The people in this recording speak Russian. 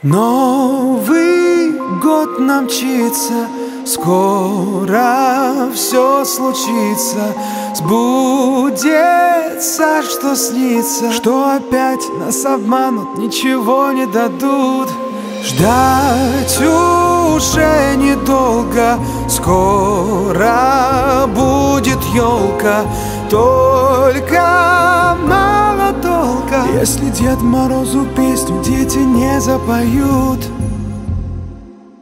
Новый год нам мчится, скоро все случится. Сбудется, что снится, что опять нас обманут, ничего не дадут. Ждать уже недолго, скоро будет елка. Только мало толка, если Дед Морозу песню дети не запоют.